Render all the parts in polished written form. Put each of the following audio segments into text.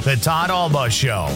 The Todd Alba Show.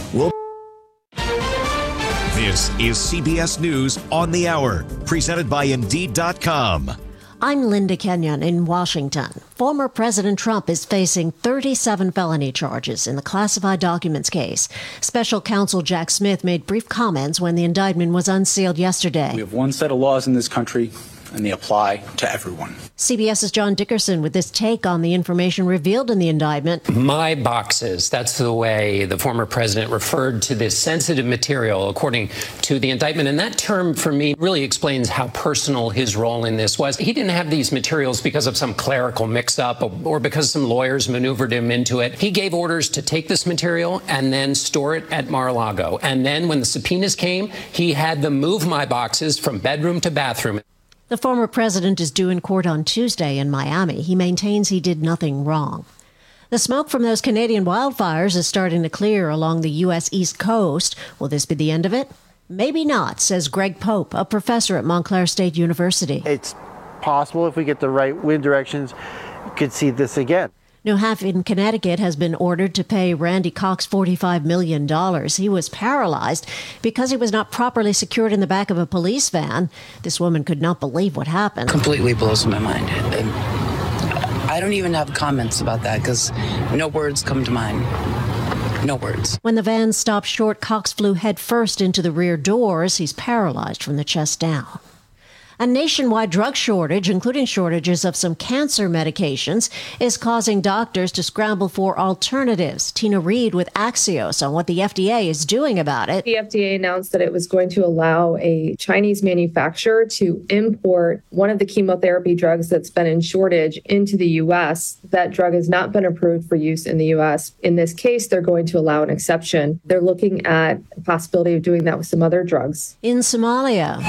This is CBS News on the Hour, presented by Indeed.com. I'm Linda Kenyon in Washington. Former President Trump is facing 37 felony charges in the classified documents case. Special counsel Jack Smith made brief comments when the indictment was unsealed yesterday. We have one set of laws in this country, and they apply to everyone. CBS's John Dickerson with this take on the information revealed in the indictment. My boxes, that's the way the former president referred to this sensitive material, according to the indictment. And that term, for me, really explains how personal his role in this was. He didn't have these materials because of some clerical mix-up or because some lawyers maneuvered him into it. He gave orders to take this material and then store it at Mar-a-Lago. And then when the subpoenas came, he had them move my boxes from bedroom to bathroom. The former president is due in court on Tuesday in Miami. He maintains he did nothing wrong. The smoke from those Canadian wildfires is starting to clear along the U.S. East Coast. Will this be the end of it? Maybe not, says Greg Pope, a professor at Montclair State University. It's possible if we get the right wind directions, you could see this again. New Haven, Connecticut has been ordered to pay Randy Cox $45 million. He was paralyzed because he was not properly secured in the back of a police van. This woman could not believe what happened. Completely blows my mind. I don't even have comments about that because no words come to mind. No words. When the van stopped short, Cox flew headfirst into the rear doors. He's paralyzed from the chest down. A nationwide drug shortage, including shortages of some cancer medications, is causing doctors to scramble for alternatives. Tina Reed with Axios on what the FDA is doing about it. The FDA announced that it was going to allow a Chinese manufacturer to import one of the chemotherapy drugs that's been in shortage into the U.S. That drug has not been approved for use in the U.S. In this case, they're going to allow an exception. They're looking at the possibility of doing that with some other drugs. In Somalia,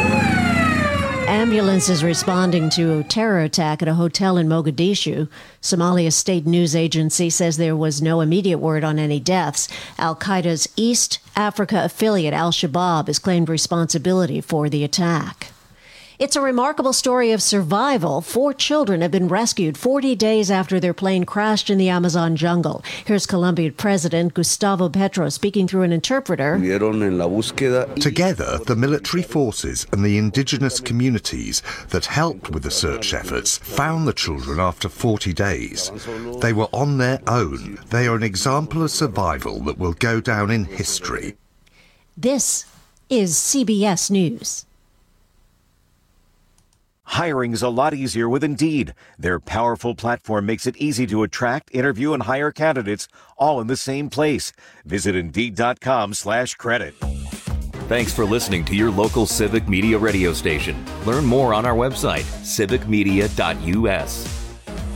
ambulances responding to a terror attack at a hotel in Mogadishu. Somalia's state news agency says there was no immediate word on any deaths. Al-Qaeda's East Africa affiliate Al-Shabaab has claimed responsibility for the attack. It's a remarkable story of survival. 4 children have been rescued 40 days after their plane crashed in the Amazon jungle. Here's Colombian President Gustavo Petro speaking through an interpreter. Together, the military forces and the indigenous communities that helped with the search efforts found the children after 40 days. They were on their own. They are an example of survival that will go down in history. This is CBS News. Hiring's a lot easier with Indeed. Their powerful platform makes it easy to attract, interview, and hire candidates all in the same place. Visit Indeed.com/credit. Thanks for listening to your local Civic Media radio station. Learn more on our website, civicmedia.us.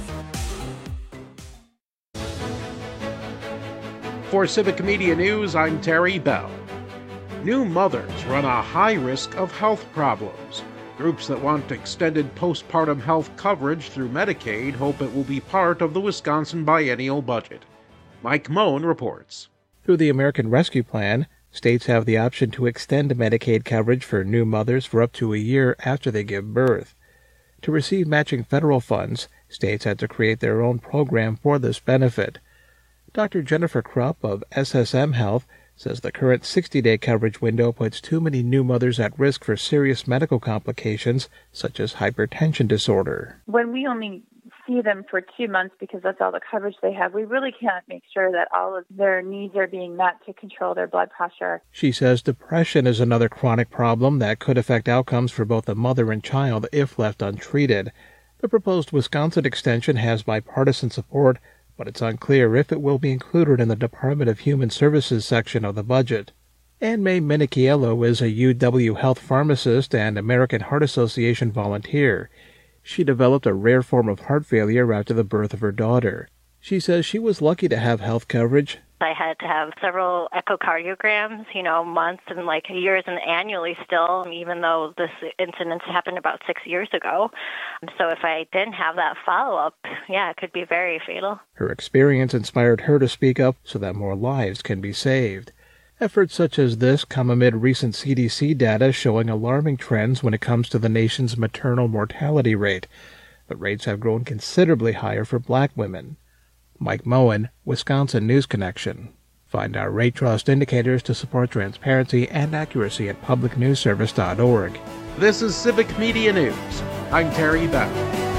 For Civic Media News, I'm Terry Bell. New mothers run a high risk of health problems. Groups that want extended postpartum health coverage through Medicaid hope it will be part of the Wisconsin biennial budget. Mike Moen reports. Through the American Rescue Plan, states have the option to extend Medicaid coverage for new mothers for up to a year after they give birth. To receive matching federal funds, states had to create their own program for this benefit. Dr. Jennifer Krupp of SSM Health says the current 60-day coverage window puts too many new mothers at risk for serious medical complications, such as hypertension disorder. When we only see them for 2 months because that's all the coverage they have, we really can't make sure that all of their needs are being met to control their blood pressure. She says depression is another chronic problem that could affect outcomes for both the mother and child if left untreated. The proposed Wisconsin extension has bipartisan support, but it's unclear if it will be included in the Department of Human Services section of the budget. Anne May Minichiello is a UW Health pharmacist and American Heart Association volunteer. She developed a rare form of heart failure after the birth of her daughter. She says she was lucky to have health coverage. I had to have several echocardiograms, months and years and annually still, even though this incident happened about 6 years ago. So if I didn't have that follow-up, it could be very fatal. Her experience inspired her to speak up so that more lives can be saved. Efforts such as this come amid recent CDC data showing alarming trends when it comes to the nation's maternal mortality rate. The rates have grown considerably higher for black women. Mike Moen, Wisconsin News Connection. Find our rate trust indicators to support transparency and accuracy at publicnewsservice.org. This is Civic Media News. I'm Terry Bell.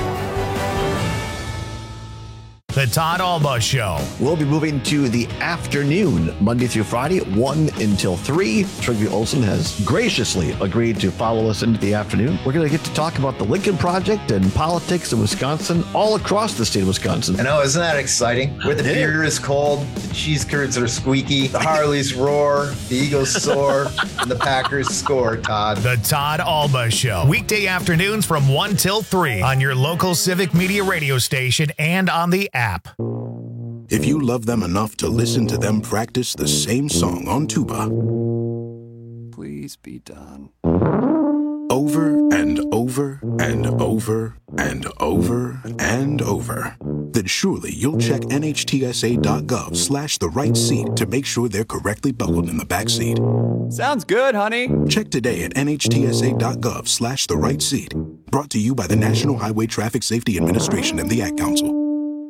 The Todd Alba Show. We'll be moving to the afternoon, Monday through Friday, 1 until 3. Trygve Olsen has graciously agreed to follow us into the afternoon. We're going to get to talk about the Lincoln Project and politics in Wisconsin, all across the state of Wisconsin. I know, isn't that exciting? Where the beer is cold, the cheese curds are squeaky, the Harleys roar, the Eagles soar, and the Packers score, Todd. The Todd Alba Show. Weekday afternoons from 1 till 3 on your local Civic Media radio station and on the app. If you love them enough to listen to them practice the same song on tuba, please be done. Over and over and over and over and over, then surely you'll check NHTSA.gov/the right seat to make sure they're correctly buckled in the back seat. Sounds good, honey. Check today at NHTSA.gov/the right seat. Brought to you by the National Highway Traffic Safety Administration and the Ad Council.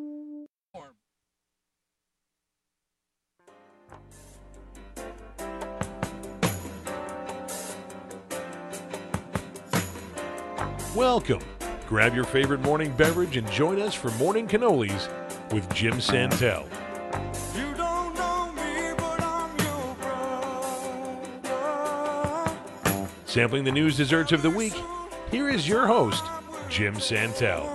Welcome. Grab your favorite morning beverage and join us for Morning Cannolis with Jim Santel. You don't know me, but I'm your brother. Sampling the news desserts of the week, here is your host, Jim Santel.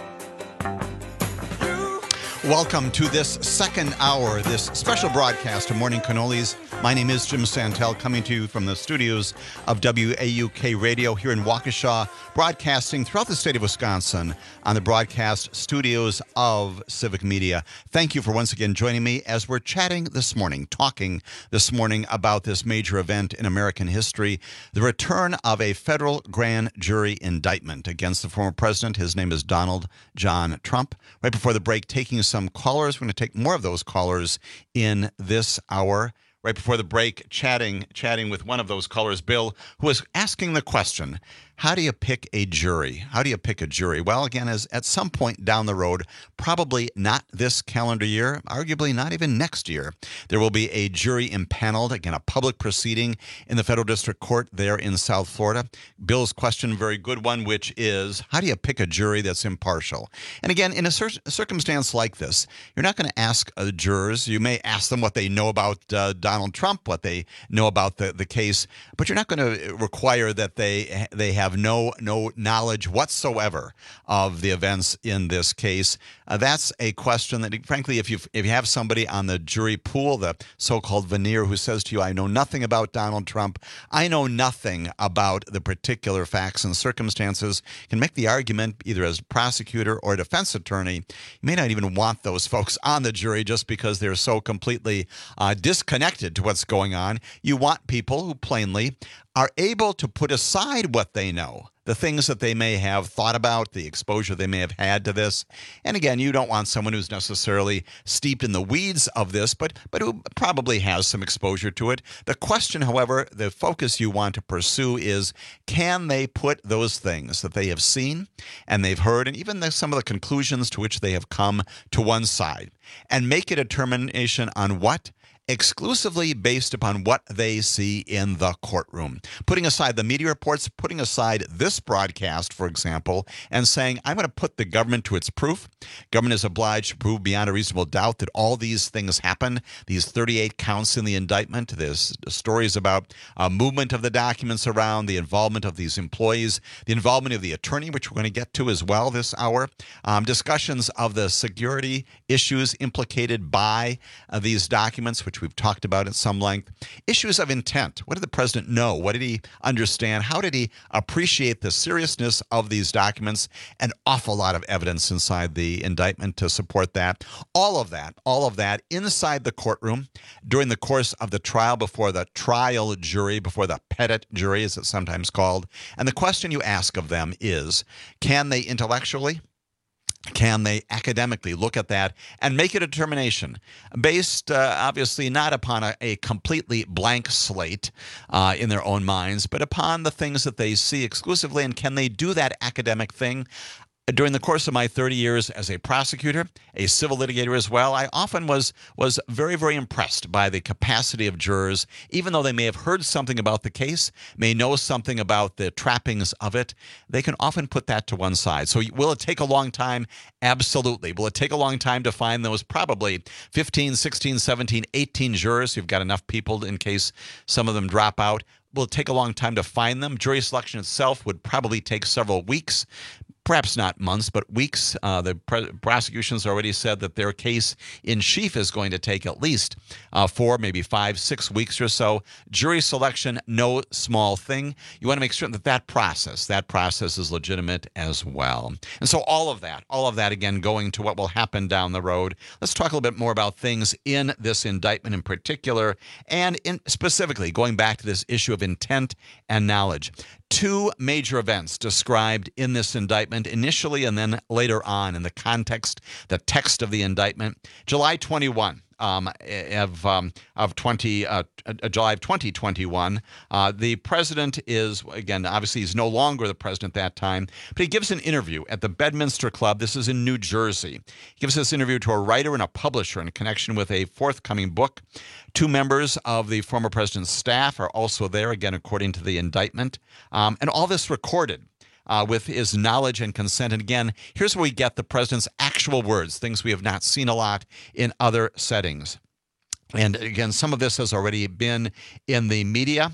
Welcome to this second hour, this special broadcast of Morning Cannolis. My name is Jim Santel, coming to you from the studios of WAUK Radio here in Waukesha, broadcasting throughout the state of Wisconsin on the broadcast studios of Civic Media. Thank you for once again joining me as we're chatting this morning, talking this morning about this major event in American history, the return of a federal grand jury indictment against the former president. His name is Donald John Trump. Right before the break, taking some callers. We're going to take more of those callers in this hour. Right before the break, chatting with one of those callers, Bill, who was asking the question, how do you pick a jury? How do you pick a jury? Well, again, as at some point down the road, probably not this calendar year, arguably not even next year, there will be a jury impaneled, again, a public proceeding in the federal district court there in South Florida. Bill's question, very good one, which is, how do you pick a jury that's impartial? And again, in a circumstance like this, you're not going to ask jurors. You may ask them what they know about Donald Trump, what they know about the case, but you're not going to require that they have no knowledge whatsoever of the events in this case. That's a question that, frankly, if you have somebody on the jury pool, the so-called veneer, who says to you, I know nothing about Donald Trump, I know nothing about the particular facts and circumstances, can make the argument either as prosecutor or defense attorney. You may not even want those folks on the jury just because they're so completely disconnected to what's going on. You want people who plainly are able to put aside what they know, the things that they may have thought about, the exposure they may have had to this. And again, you don't want someone who's necessarily steeped in the weeds of this, but who probably has some exposure to it. The question, however, the focus you want to pursue is, can they put those things that they have seen and they've heard, and even some of the conclusions to which they have come, to one side, and make a determination on what? Exclusively based upon what they see in the courtroom. Putting aside the media reports, putting aside this broadcast, for example, and saying, I'm going to put the government to its proof. Government is obliged to prove beyond a reasonable doubt that all these things happen. These 38 counts in the indictment, there's stories about movement of the documents around, the involvement of these employees, the involvement of the attorney, which we're going to get to as well this hour, discussions of the security issues implicated by these documents, which we've talked about at some length. Issues of intent. What did the president know? What did he understand? How did he appreciate the seriousness of these documents? An awful lot of evidence inside the indictment to support that. All of that inside the courtroom during the course of the trial, before the trial jury, before the petit jury, as it's sometimes called. And the question you ask of them is, can they intellectually, can they academically look at that and make a determination based, obviously, not upon a completely blank slate in their own minds, but upon the things that they see exclusively? And can they do that academic thing During the course of my 30 years as a prosecutor, a civil litigator as well, I often was very, very impressed by the capacity of jurors, even though they may have heard something about the case, may know something about the trappings of it, they can often put that to one side. So will it take a long time? Absolutely. Will it take a long time to find those probably 15, 16, 17, 18 jurors? You've got enough people in case some of them drop out. Will it take a long time to find them? Jury selection itself would probably take several weeks. Perhaps not months, but weeks. The prosecution's already said that their case in chief is going to take at least 4, maybe 5, 6 weeks or so. Jury selection, no small thing. You want to make sure that that process is legitimate as well. And so all of that, again, going to what will happen down the road. Let's talk a little bit more about things in this indictment in particular, and specifically going back to this issue of intent and knowledge. 2 major events described in this indictment initially and then later on in the context, the text of the indictment. July 21 of 2021, the president is, again, obviously he's no longer the president at that time, but he gives an interview at the Bedminster Club. This is in New Jersey. He gives this interview to a writer and a publisher in connection with a forthcoming book. 2 members of the former president's staff are also there, again, according to the indictment. And all this recorded with his knowledge and consent. And again, here's where we get the president's actual words, things we have not seen a lot in other settings. And again, some of this has already been in the media,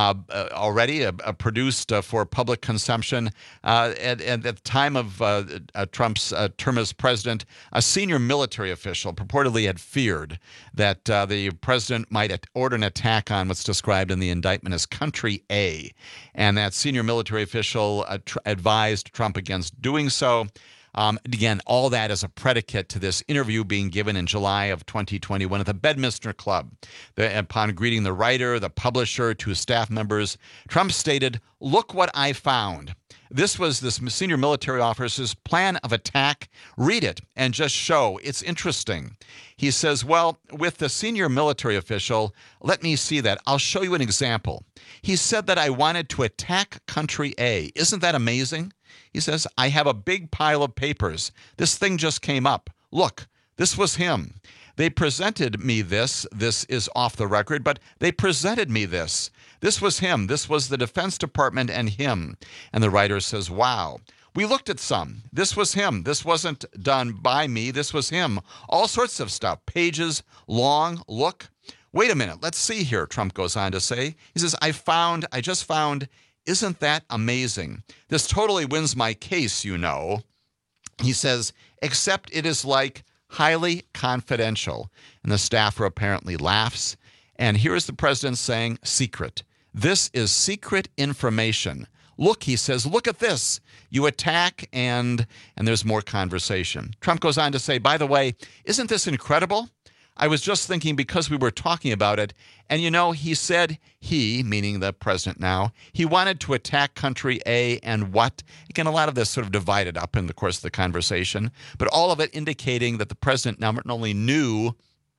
produced for public consumption. At the time of Trump's term as president, a senior military official purportedly had feared that the president might order an attack on what's described in the indictment as Country A. And that senior military official advised Trump against doing so. Again, all that is a predicate to this interview being given in July of 2021 at the Bedminster Club. Upon greeting the writer, the publisher, 2 staff members, Trump stated, "Look what I found. This was this senior military officer's plan of attack. Read it and just show. It's interesting." He says, well, with the senior military official, let me see that. I'll show you an example. He said that I wanted to attack Country A. Isn't that amazing? He says, I have a big pile of papers. This thing just came up. Look, this was him. They presented me this. This is off the record, but they presented me this. This was him. This was the Defense Department and him. And the writer says, wow. We looked at some. This was him. This wasn't done by me. This was him. All sorts of stuff. Pages long. Look. Wait a minute. Let's see here, Trump goes on to say. He says, I just found, isn't that amazing? This totally wins my case, you know. He says, except it is like highly confidential. And the staffer apparently laughs. And here is the president saying, secret. This is secret information. Look, he says, look at this. You attack and there's more conversation. Trump goes on to say, by the way, isn't this incredible? I was just thinking because we were talking about it. And, you know, he said he, meaning the president now, he wanted to attack Country A and what? Again, a lot of this sort of divided up in the course of the conversation, but all of it indicating that the president not only knew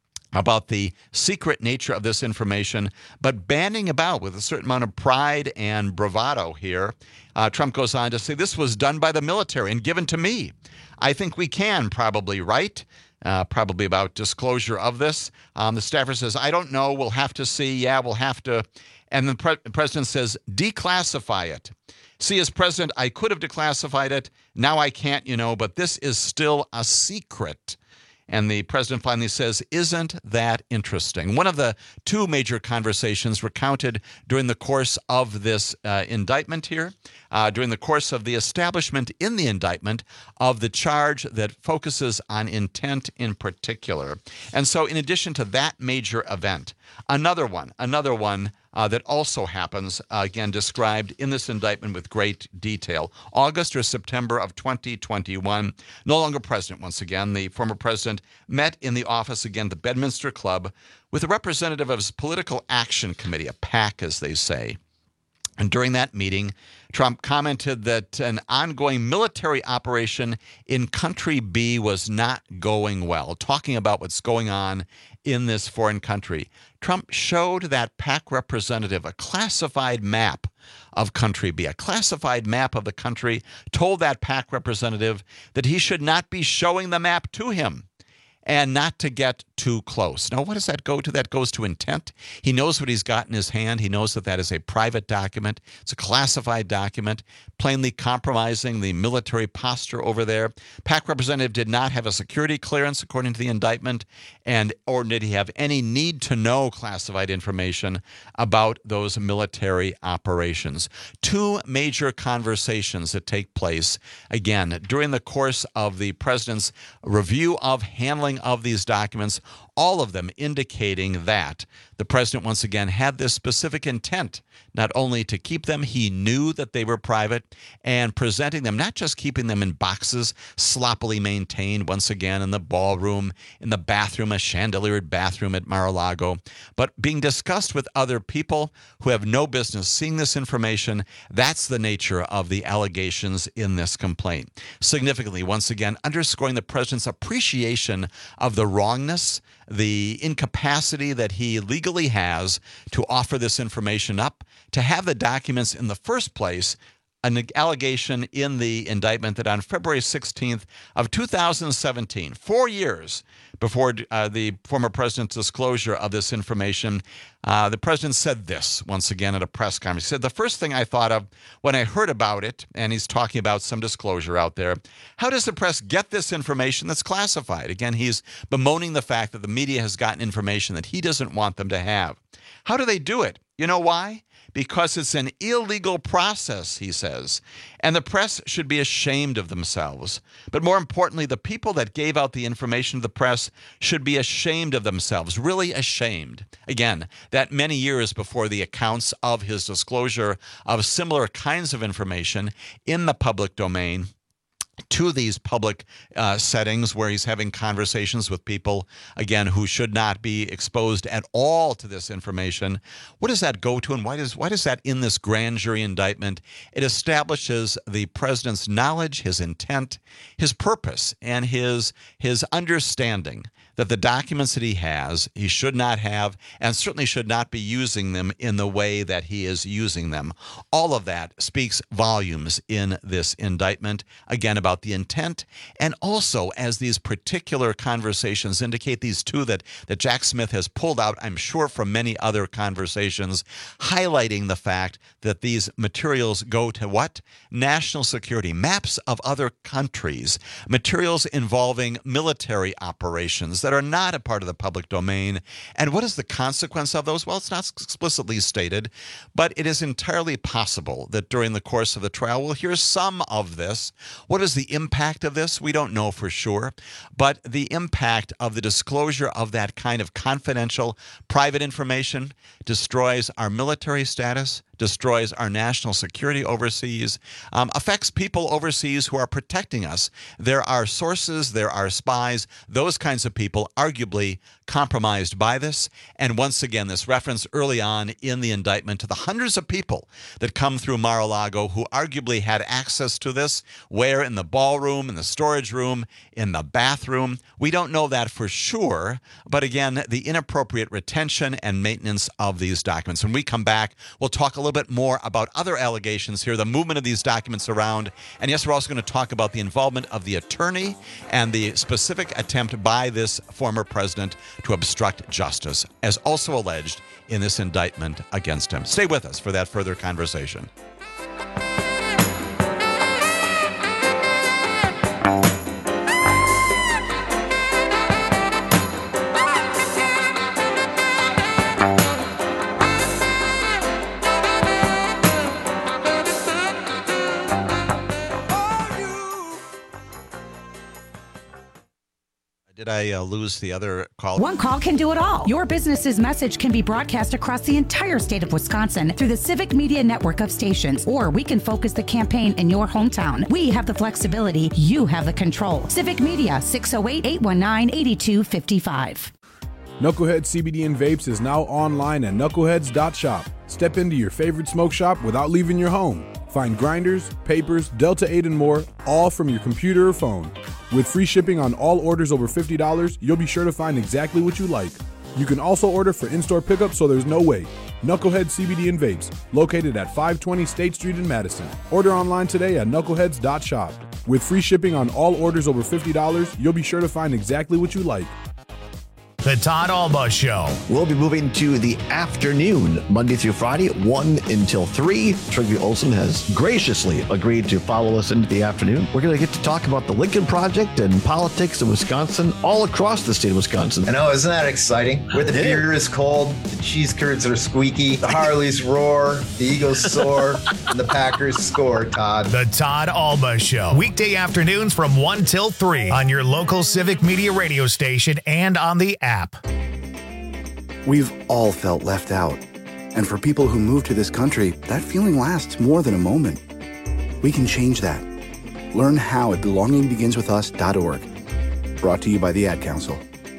about the secret nature of this information, but banding about with a certain amount of pride and bravado here. Trump goes on to say, this was done by the military and given to me. I think we can probably, right? Probably about disclosure of this. The staffer says, I don't know. We'll have to see. Yeah, we'll have to. And the president says, declassify it. See, as president, I could have declassified it. Now I can't, you know, but this is still a secret. And the president finally says, isn't that interesting? One of the 2 major conversations recounted during the course of this indictment here, during the course of the establishment in the indictment of the charge that focuses on intent in particular. And so in addition to that major event, another one that also happens, again, described in this indictment with great detail. August or September of 2021, no longer president once again, the former president met in the office, again, the Bedminster Club, with a representative of his Political Action Committee, a PAC, as they say. And during that meeting, Trump commented that an ongoing military operation in Country B was not going well, talking about what's going on in this foreign country. Trump showed that PAC representative a classified map of Country B, a classified map of the country, told that PAC representative that he should not be showing the map to him and not to get too close. Now, what does that go to? That goes to intent. He knows what he's got in his hand. He knows that that is a private document. It's a classified document, plainly compromising the military posture over there. PAC representative did not have a security clearance, according to the indictment, or did he have any need to know classified information about those military operations. Two major conversations that take place, again, during the course of the president's review of handling of these documents, all of them indicating that the president once again had this specific intent, not only to keep them, he knew that they were private, and presenting them, not just keeping them in boxes sloppily maintained once again in the ballroom, in the bathroom, a chandeliered bathroom at Mar-a-Lago, but being discussed with other people who have no business seeing this information. That's the nature of the allegations in this complaint. Significantly, once again, underscoring the president's appreciation of the wrongness, the incapacity that he legally has to offer this information up, to have the documents in the first place. An allegation in the indictment that on February 16th of 2017, 4 years before the former president's disclosure of this information, the president said this once again at a press conference. He said, "The first thing I thought of when I heard about it," and he's talking about some disclosure out there, "how does the press get this information that's classified?" Again, he's bemoaning the fact that the media has gotten information that he doesn't want them to have. How do they do it? You know why? Because it's an illegal process, he says, and the press should be ashamed of themselves. But more importantly, the people that gave out the information to the press should be ashamed of themselves, really ashamed. Again, that many years before the accounts of his disclosure of similar kinds of information in the public domain, to these public settings where he's having conversations with people, again, who should not be exposed at all to this information. What does that go to, and why does that in this grand jury indictment? It establishes the president's knowledge, his intent, his purpose, and his understanding that the documents that he has, he should not have, and certainly should not be using them in the way that he is using them. All of that speaks volumes in this indictment, again, about the intent, and also, as these particular conversations indicate, these two that Jack Smith has pulled out, I'm sure, from many other conversations, highlighting the fact that these materials go to what? National security, maps of other countries, materials involving military operations that are not a part of the public domain. And what is the consequence of those? Well, it's not explicitly stated, but it is entirely possible that during the course of the trial, we'll hear some of this. What is the impact of this? We don't know for sure, but the impact of the disclosure of that kind of confidential, private information destroys our military status, destroys our national security overseas, affects people overseas who are protecting us. There are sources, there are spies, those kinds of people arguably compromised by this. And once again, this reference early on in the indictment to the hundreds of people that come through Mar-a-Lago who arguably had access to this, where in the ballroom, in the storage room, in the bathroom. We don't know that for sure, but again, the inappropriate retention and maintenance of these documents. When we come back, we'll talk a little bit more about other allegations here, the movement of these documents around, and yes, we're also going to talk about the involvement of the attorney and the specific attempt by this former president to obstruct justice, as also alleged in this indictment against him. Stay with us for that further conversation. Did I lose the other call? One call can do it all. Your business's message can be broadcast across the entire state of Wisconsin through the Civic Media network of stations, or we can focus the campaign in your hometown. We have the flexibility. You have the control. Civic Media, 608-819-8255. Knucklehead CBD and Vapes is now online at knuckleheads.shop. Step into your favorite smoke shop without leaving your home. Find grinders, papers, Delta 8 and more, all from your computer or phone. With free shipping on all orders over $50, you'll be sure to find exactly what you like. You can also order for in-store pickup so there's no wait. Knucklehead CBD and Vapes, located at 520 State Street in Madison. Order online today at knuckleheads.shop. With free shipping on all orders over $50, you'll be sure to find exactly what you like. The Todd Alba Show. We'll be moving to the afternoon, Monday through Friday, 1 until 3. Trygve Olsen has graciously agreed to follow us into the afternoon. We're going to get to talk about the Lincoln Project and politics in Wisconsin, all across the state of Wisconsin. I know, isn't that exciting? Where the beer is cold, the cheese curds are squeaky, the Harleys roar, the Eagles soar, and the Packers score, Todd. The Todd Alba Show. Weekday afternoons from 1 till 3 on your local Civic Media radio station and on the app. We've all felt left out. And for people who move to this country, that feeling lasts more than a moment. We can change that. Learn how at belongingbeginswithus.org. Brought to you by the Ad Council.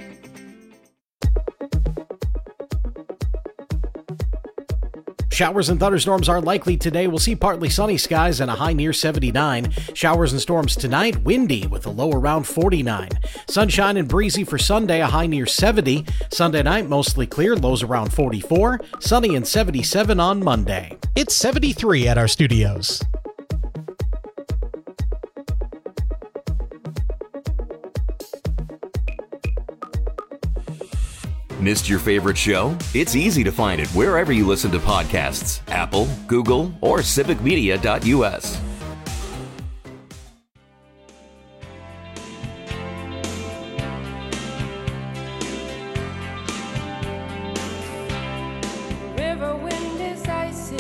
Showers and thunderstorms are likely today. We'll see partly sunny skies and a high near 79. Showers and storms tonight, windy with a low around 49. Sunshine and breezy for Sunday, a high near 70. Sunday night, mostly clear, lows around 44. Sunny and 77 on Monday. It's 73 at our studios. Missed your favorite show? It's easy to find it wherever you listen to podcasts. Apple, Google, or civicmedia.us. River wind is icy.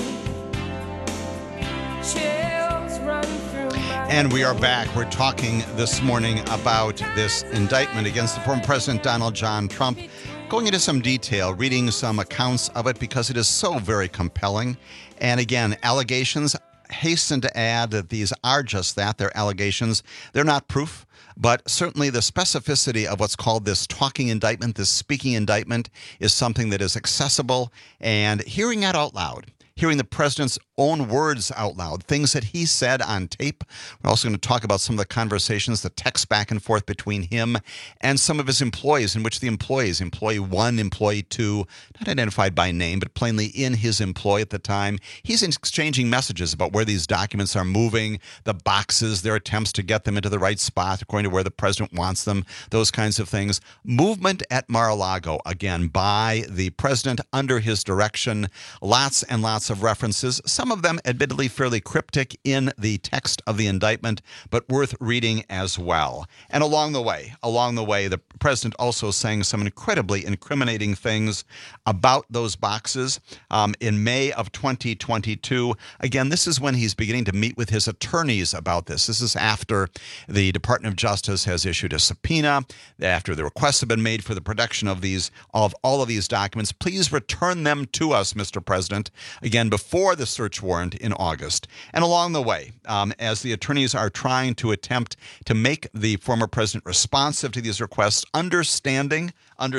Chills run through my And we are back. We're talking this morning about this indictment against the former President Donald John Trump. Going into some detail, reading some accounts of it because it is so very compelling. And again, allegations, hasten to add that these are just that. They're allegations. They're not proof. But certainly the specificity of what's called this talking indictment, this speaking indictment, is something that is accessible. And hearing it out loud, hearing the president's own words out loud, things that he said on tape. We're also going to talk about some of the conversations, the texts back and forth between him and some of his employees, in which the employees, employee 1, employee 2, not identified by name, but plainly in his employ at the time, he's exchanging messages about where these documents are moving, the boxes, their attempts to get them into the right spot according to where the president wants them, those kinds of things. Movement at Mar-a-Lago, again, by the president under his direction. Lots and lots of references, some of them admittedly fairly cryptic in the text of the indictment, but worth reading as well. And along the way, the president also saying some incredibly incriminating things about those boxes. In May of 2022, again, this is when he's beginning to meet with his attorneys about this. This is after the Department of Justice has issued a subpoena, after the requests have been made for the production of all of these documents. Please return them to us, Mr. President. Again, before the search warrant in August. And along the way, as the attorneys are trying to attempt to make the former president responsive to these requests, understanding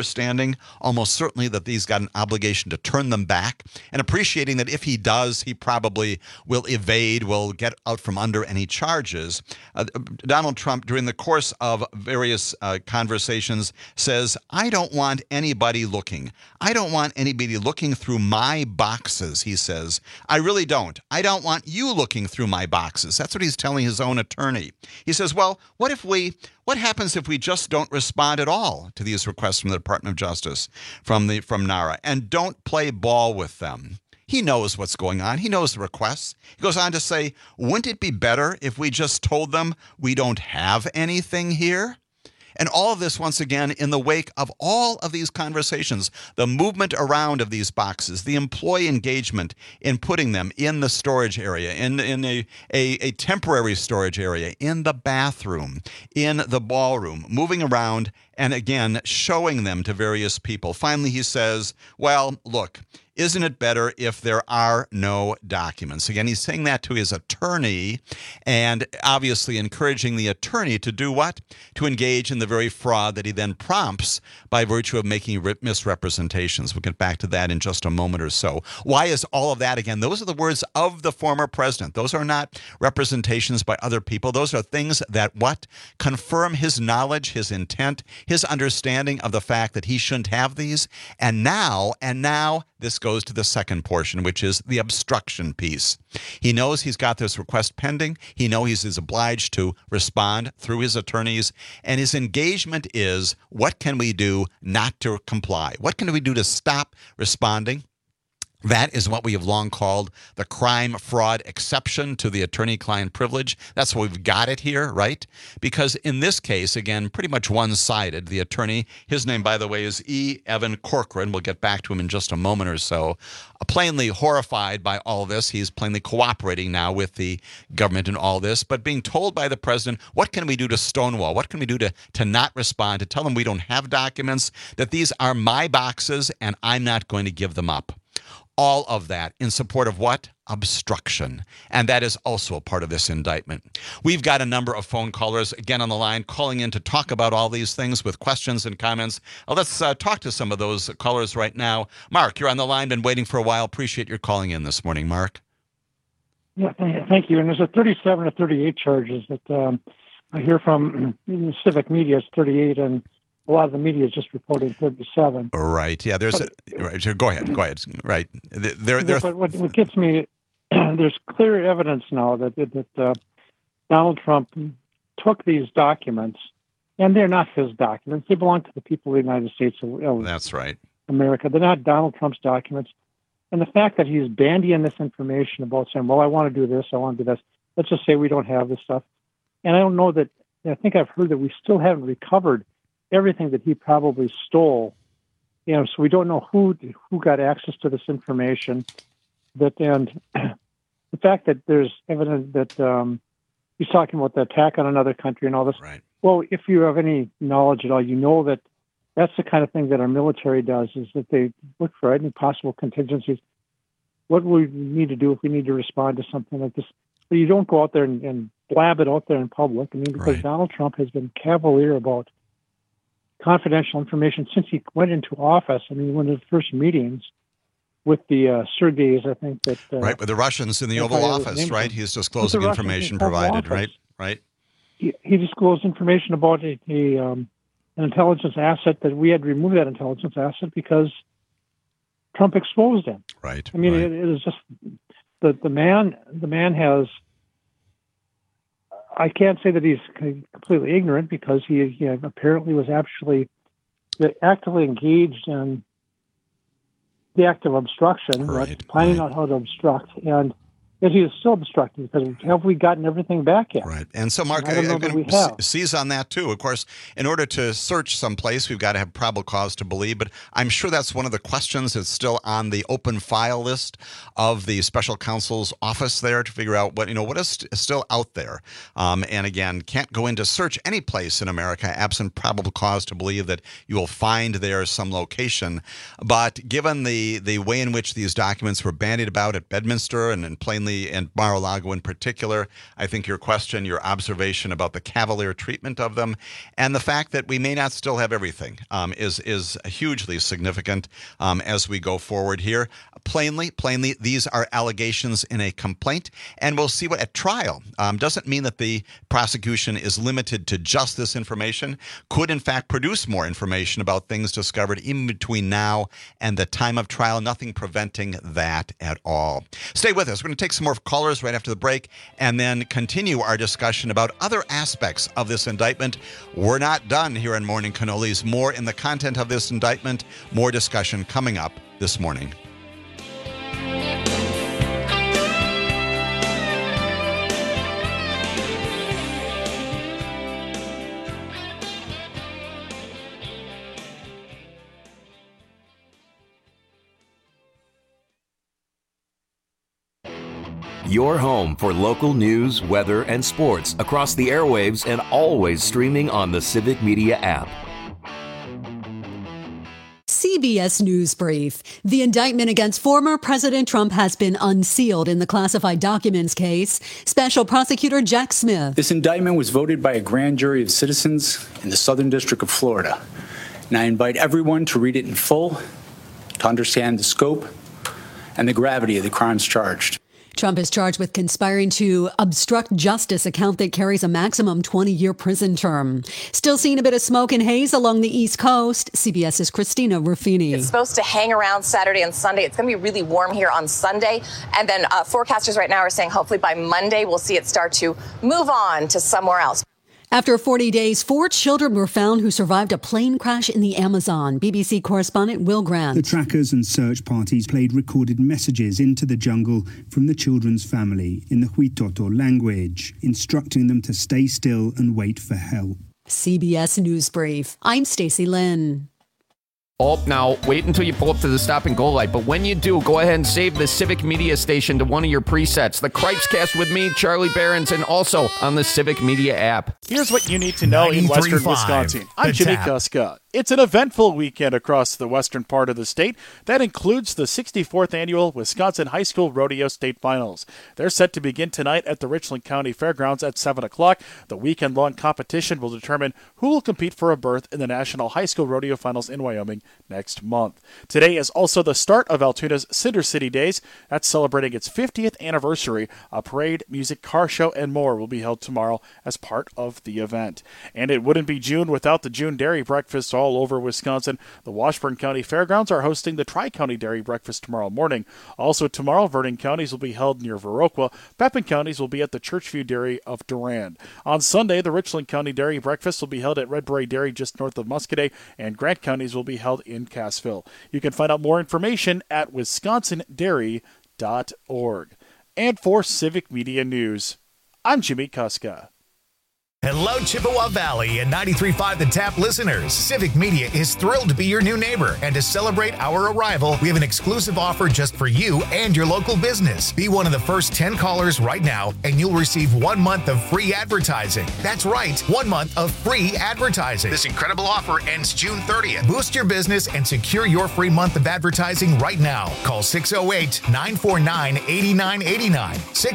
almost certainly that he's got an obligation to turn them back, and appreciating that if he does, he probably will evade, will get out from under any charges. Donald Trump, during the course of various conversations, says, I don't want anybody looking. I don't want anybody looking through my boxes, he says. I really don't. I don't want you looking through my boxes. That's what he's telling his own attorney. He says, well, what happens if we just don't respond at all to these requests from the Department of Justice, from NARA, and don't play ball with them? He knows what's going on. He knows the requests. He goes on to say, wouldn't it be better if we just told them we don't have anything here? And all of this, once again, in the wake of all of these conversations, the movement around of these boxes, the employee engagement in putting them in the storage area, in a temporary storage area, in the bathroom, in the ballroom, moving around, and again, showing them to various people. Finally, he says, well, look, Isn't it better if there are no documents? Again, he's saying that to his attorney and obviously encouraging the attorney to do what? To engage in the very fraud that he then prompts by virtue of making misrepresentations. We'll get back to that in just a moment or so. Why is all of that? Again, those are the words of the former president. Those are not representations by other people. Those are things that what? Confirm his knowledge, his intent, his understanding of the fact that he shouldn't have these. And now, this goes to the second portion, which is the obstruction piece. He knows he's got this request pending. He knows he's obliged to respond through his attorneys. And his engagement is, what can we do not to comply? What can we do to stop responding? That is what we have long called the crime fraud exception to the attorney-client privilege. That's why we've got it here, right? Because in this case, again, pretty much one-sided. The attorney, his name, by the way, is E. Evan Corcoran. We'll get back to him in just a moment or so. Plainly horrified by all this. He's plainly cooperating now with the government in all this, but being told by the president, what can we do to stonewall? What can we do to not respond, to tell them we don't have documents, that these are my boxes and I'm not going to give them up? All of that in support of what? Obstruction. And that is also a part of this indictment. We've got a number of phone callers, again, on the line, calling in to talk about all these things with questions and comments. Let's talk to some of those callers right now. Mark, you're on the line, been waiting for a while. Appreciate your calling in this morning, Mark. Yeah, thank you. And there's a 37 to 38 charges that I hear from Civic Media. It's 38, and a lot of the media is just reporting 37. Right. Yeah. Right. Go ahead. Right. But what gets me, there's clear evidence now that Donald Trump took these documents, and they're not his documents. They belong to the people of the United States of That's right. America. They're not Donald Trump's documents. And the fact that he's bandying this information about saying, well, I want to do this, I want to do this. Let's just say we don't have this stuff. And I don't know that, I think I've heard that we still haven't recovered everything that he probably stole, so we don't know who got access to this information. And the fact that there's evidence that he's talking about the attack on another country and all this. Right. Well, if you have any knowledge at all, you know that that's the kind of thing that our military does, is that they look for any possible contingencies. What we need to do if we need to respond to something like this. But you don't go out there and blab it out there in public. I mean, because right. Donald Trump has been cavalier about confidential information since he went into office. I mean, one of the first meetings with the Sergeys, I think that right, with the Russians in the Oval Office, right? He's disclosing information provided, right? Right. He disclosed information about an intelligence asset that we had to remove that intelligence asset because Trump exposed him. Right. I mean, right. It is just the man. The man has. I can't say that he's completely ignorant because he apparently was actually actively engaged in the act of obstruction, right, planning out how to obstruct, and yet he is still obstructing because have we gotten everything back yet? Right. And so, Mark, I'm going to seize on that, too. Of course, in order to search someplace, we've got to have probable cause to believe, but I'm sure that's one of the questions that's still on the open file list of the special counsel's office there to figure out what is still out there. And again, can't go in to search any place in America absent probable cause to believe that you will find there some location. But given the way in which these documents were bandied about at Bedminster and plainly and Mar-a-Lago in particular, I think your question, your observation about the cavalier treatment of them and the fact that we may not still have everything is hugely significant as we go forward here. Plainly, these are allegations in a complaint, and we'll see what at trial. Doesn't mean that the prosecution is limited to just this information. Could, in fact, produce more information about things discovered in between now and the time of trial. Nothing preventing that at all. Stay with us. We're going to take some more callers right after the break and then continue our discussion about other aspects of this indictment. We're not done here in Morning Cannolis. More in the content of this indictment, more discussion coming up this morning. Your home for local news, weather, and sports across the airwaves and always streaming on the Civic Media app. CBS News Brief. The indictment against former President Trump has been unsealed in the classified documents case. Special Prosecutor Jack Smith. This indictment was voted by a grand jury of citizens in the Southern District of Florida. And I invite everyone to read it in full to understand the scope and the gravity of the crimes charged. Trump is charged with conspiring to obstruct justice, a count that carries a maximum 20-year prison term. Still seeing a bit of smoke and haze along the East Coast. CBS's Christina Ruffini. It's supposed to hang around Saturday and Sunday. It's going to be really warm here on Sunday. And then forecasters right now are saying hopefully by Monday we'll see it start to move on to somewhere else. After 40 days, 4 children were found who survived a plane crash in the Amazon. BBC correspondent Will Grant. The trackers and search parties played recorded messages into the jungle from the children's family in the Huitoto language, instructing them to stay still and wait for help. CBS News Brief. I'm Stacey Lynn. Oh, now, wait until you pull up to the stop and go light. But when you do, go ahead and save the Civic Media station to one of your presets. The Cripescast with me, Charlie Behrens, and also on the Civic Media app. Here's what you need to know in western Wisconsin. I'm Jimmy Kuska. It's an eventful weekend across the western part of the state. That includes the 64th annual Wisconsin High School Rodeo State Finals. They're set to begin tonight at the Richland County Fairgrounds at 7 o'clock. The weekend-long competition will determine who will compete for a berth in the National High School Rodeo Finals in Wyoming next month. Today is also the start of Altoona's Cinder City Days. That's celebrating its 50th anniversary. A parade, music, car show, and more will be held tomorrow as part of the event. And it wouldn't be June without the June Dairy Breakfast all over Wisconsin. The Washburn County Fairgrounds are hosting the Tri-County Dairy Breakfast tomorrow morning. Also tomorrow, Vernon counties will be held near Viroqua. Pepin counties will be at the Churchview Dairy of Durand. On Sunday, the Richland County Dairy Breakfast will be held at Redbury Dairy just north of Muscoda, and Grant counties will be held in Cassville. You can find out more information at wisconsindairy.org. And for Civic Media News, I'm Jimmy Kuska. Hello, Chippewa Valley and 93.5 The Tap listeners. Civic Media is thrilled to be your new neighbor. And to celebrate our arrival, we have an exclusive offer just for you and your local business. Be one of the first 10 callers right now, and you'll receive 1 month of free advertising. That's right, 1 month of free advertising. This incredible offer ends June 30th. Boost your business and secure your free month of advertising right now. Call 608-949-8989.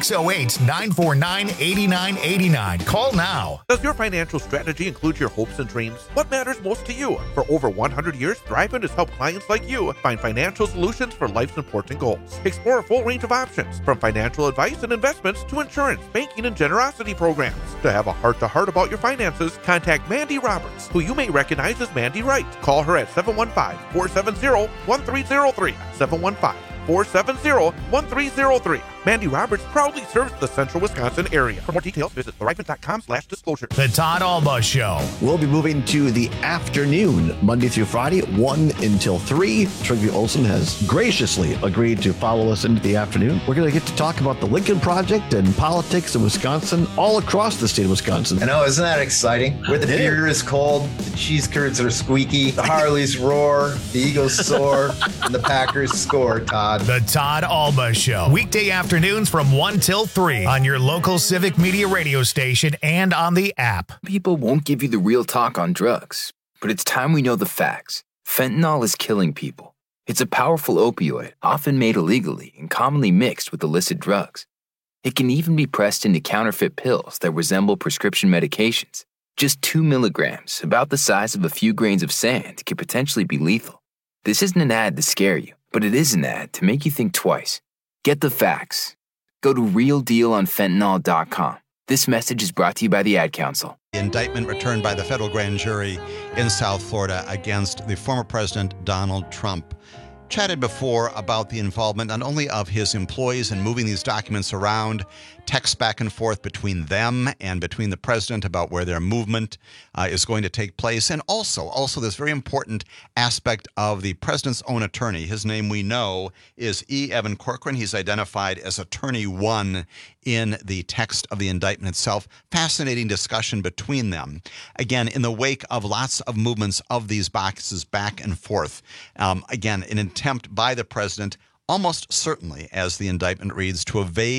608-949-8989. Call now. Does your financial strategy include your hopes and dreams? What matters most to you? For over 100 years, Thriven has helped clients like you find financial solutions for life's important goals. Explore a full range of options, from financial advice and investments to insurance, banking, and generosity programs. To have a heart-to-heart about your finances, contact Mandy Roberts, who you may recognize as Mandy Wright. Call her at 715-470-1303. 715-470-1303. Mandy Roberts proudly serves the central Wisconsin area. For more details, visit thriven.com/disclosure. The Todd Alba Show. We'll be moving to the afternoon, Monday through Friday, 1 until 3. Trygve Olsen has graciously agreed to follow us into the afternoon. We're going to get to talk about the Lincoln Project and politics in Wisconsin, all across the state of Wisconsin. I know, isn't that exciting? Where the beer is cold, the cheese curds are squeaky, the Harleys roar, the Eagles soar, and the Packers score, Todd. The Todd Alba Show. Weekday afternoons from 1 till 3 on your local Civic Media radio station and on the app. People won't give you the real talk on drugs, but it's time we know the facts. Fentanyl is killing people. It's a powerful opioid, often made illegally and commonly mixed with illicit drugs. It can even be pressed into counterfeit pills that resemble prescription medications. Just 2 milligrams, about the size of a few grains of sand, could potentially be lethal. This isn't an ad to scare you, but it is an ad to make you think twice. Get the facts. Go to realdealonfentanyl.com. This message is brought to you by the Ad Council. The indictment returned by the federal grand jury in South Florida against the former president, Donald Trump. Chatted before about the involvement not only of his employees in moving these documents around, texts back and forth between them and between the president about where their movement is going to take place, and also this very important aspect of the president's own attorney. His name we know is E. Evan Corcoran. He's identified as Attorney 1 in the text of the indictment itself. Fascinating discussion between them. Again, in the wake of lots of movements of these boxes back and forth. Again, an attempt by the president almost certainly, as the indictment reads, to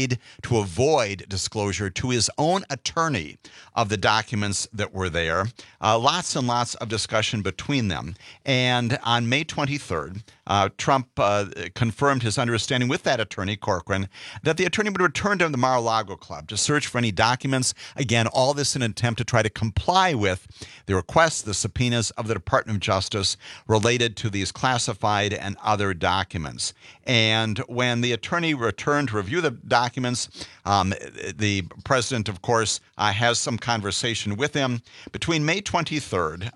avoid disclosure to his own attorney of the documents that were there. Lots and lots of discussion between them. And on May 23rd, Trump confirmed his understanding with that attorney, Corcoran, that the attorney would return to the Mar-a-Lago Club to search for any documents. Again, all this in an attempt to try to comply with the requests, the subpoenas of the Department of Justice related to these classified and other documents. And when the attorney returned to review the documents, the president, of course, has some conversation with him. Between May 23rd,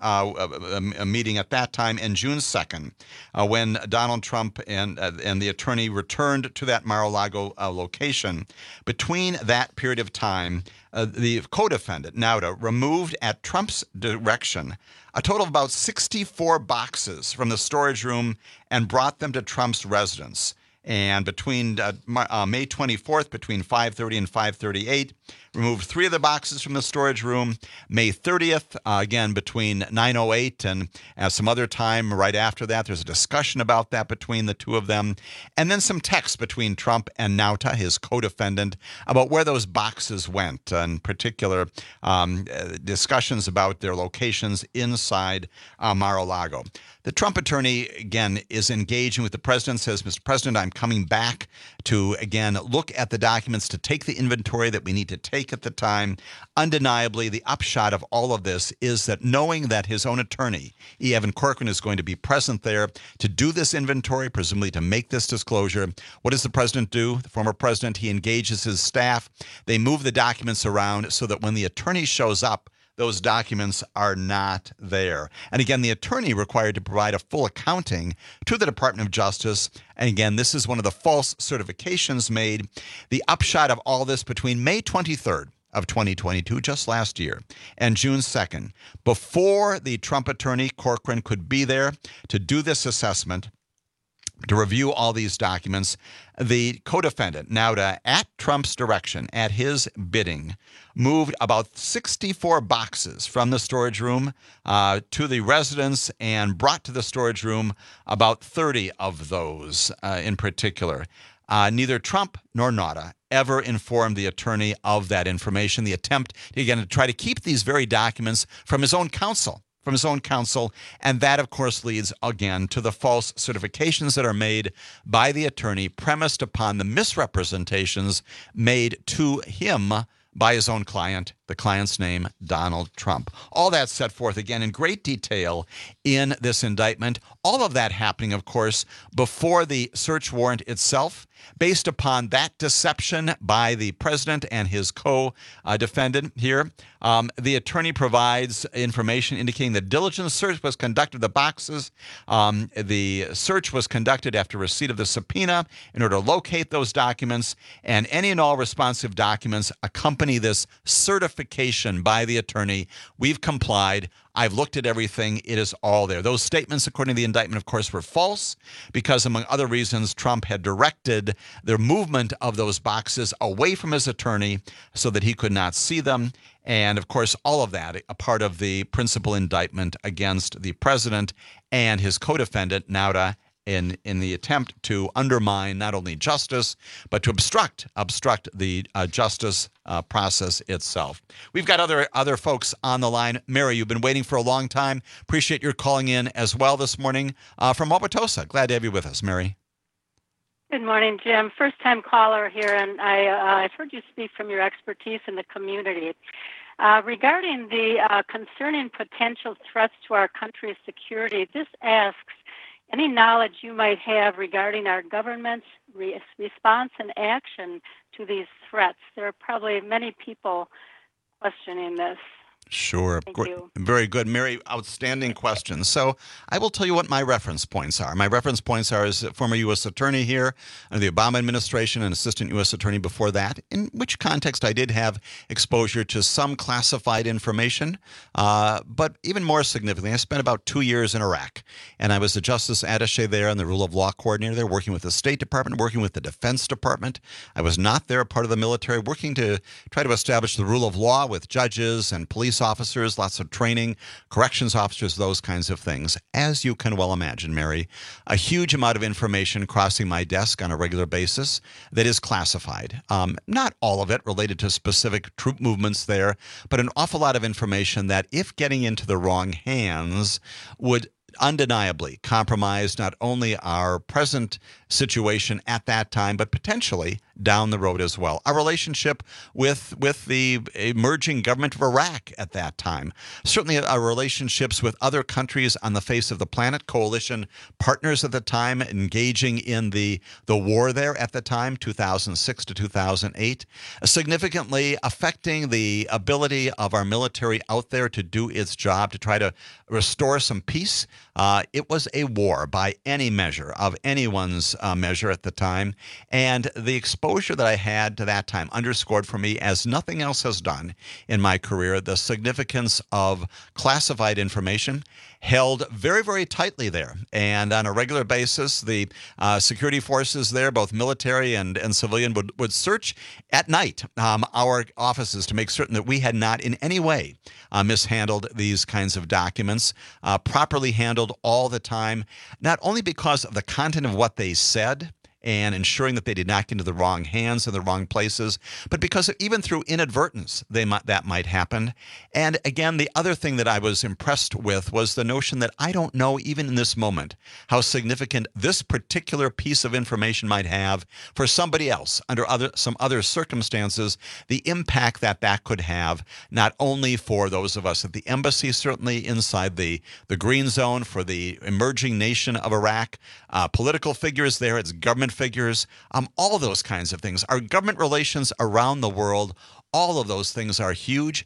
a meeting at that time, and June 2nd, when Donald Trump and the attorney returned to that Mar-a-Lago location, between that period of time, the co-defendant, Nauta, removed at Trump's direction a total of about 64 boxes from the storage room and brought them to Trump's residence. And between May 24th, between 5:30 and 5:38, removed 3 of the boxes from the storage room. May 30th, again, between 9:08 and some other time right after that, there's a discussion about that between the two of them. And then some text between Trump and Nauta, his co-defendant, about where those boxes went. In particular, discussions about their locations inside Mar-a-Lago. The Trump attorney, again, is engaging with the president, says, Mr. President, I'm coming back to, again, look at the documents, to take the inventory that we need to take at the time. Undeniably, the upshot of all of this is that knowing that his own attorney, E. Evan Corcoran, is going to be present there to do this inventory, presumably to make this disclosure, what does the president do? The former president, he engages his staff. They move the documents around so that when the attorney shows up, those documents are not there. And again, the attorney required to provide a full accounting to the Department of Justice. And again, this is one of the false certifications made. The upshot of all this between May 23rd of 2022, just last year, and June 2nd, before the Trump attorney, Corcoran, could be there to do this assessment, to review all these documents, the co-defendant, Nauta, at Trump's direction, at his bidding, moved about 64 boxes from the storage room to the residence and brought to the storage room about 30 of those in particular. Neither Trump nor Nauta ever informed the attorney of that information. The attempt, again, to try to keep these very documents from his own counsel. And that, of course, leads, again, to the false certifications that are made by the attorney, premised upon the misrepresentations made to him by his own client, the client's name, Donald Trump. All that set forth, again, in great detail in this indictment. All of that happening, of course, before the search warrant itself, based upon that deception by the president and his co-defendant here. The attorney provides information indicating the diligent search was conducted of the boxes. The search was conducted after receipt of the subpoena in order to locate those documents, and any and all responsive documents accompany this certification by the attorney. We've complied. I've looked at everything. It is all there. Those statements, according to the indictment, of course, were false because, among other reasons, Trump had directed the movement of those boxes away from his attorney so that he could not see them. And, of course, all of that, a part of the principal indictment against the president and his co-defendant, Nauta, in the attempt to undermine not only justice, but to obstruct the justice process itself. We've got other folks on the line. Mary, you've been waiting for a long time. Appreciate your calling in as well this morning from Wauwatosa. Glad to have you with us, Mary. Good morning, Jim. First-time caller here, and I've heard you speak from your expertise in the community. Regarding the concerning potential threats to our country's security, this asks any knowledge you might have regarding our government's response and action to these threats. There are probably many people questioning this. Sure. Very good. Mary, outstanding question. So I will tell you what my reference points are. My reference points are as a former U.S. attorney here under the Obama administration and assistant U.S. attorney before that, in which context I did have exposure to some classified information. But even more significantly, I spent about 2 years in Iraq, and I was the justice attaché there and the rule of law coordinator there, working with the State Department, working with the Defense Department. I was not there, part of the military, working to try to establish the rule of law with judges and police police officers, lots of training, corrections officers, those kinds of things. As you can well imagine, Mary, a huge amount of information crossing my desk on a regular basis that is classified. Not all of it related to specific troop movements there, but an awful lot of information that, if getting into the wrong hands, would undeniably compromise not only our present situation at that time, but potentially down the road as well. Our relationship with the emerging government of Iraq at that time. Certainly our relationships with other countries on the face of the planet, coalition partners at the time engaging in the war there at the time, 2006 to 2008, significantly affecting the ability of our military out there to do its job, to try to restore some peace. It was a war by any measure of anyone's measure at the time. And the exposure that I had to that time underscored for me, as nothing else has done in my career, the significance of classified information held very, very tightly there. And on a regular basis, the security forces there, both military and civilian, would search at night our offices to make certain that we had not in any way mishandled these kinds of documents, properly handled all the time, not only because of the content of what they said and ensuring that they did not get into the wrong hands in the wrong places, but because even through inadvertence, that might happen. And again, the other thing that I was impressed with was the notion that I don't know, even in this moment, how significant this particular piece of information might have for somebody else under some other circumstances, the impact that could have, not only for those of us at the embassy, certainly inside the green zone, for the emerging nation of Iraq, political figures there, its government figures, all those kinds of things. Our government relations around the world, all of those things are huge.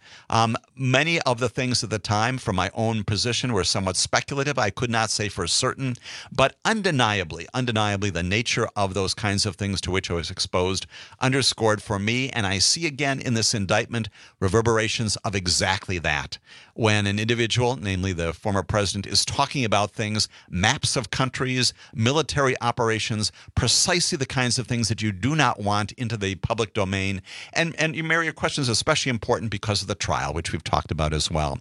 Many of the things at the time, from my own position, were somewhat speculative. I could not say for certain, but undeniably, the nature of those kinds of things to which I was exposed underscored for me, and I see again in this indictment reverberations of exactly that. When an individual, namely the former president, is talking about things, maps of countries, military operations, precisely the kinds of things that you do not want into the public domain. And you, Mary, your question is especially important because of the trial, which we've talked about as well.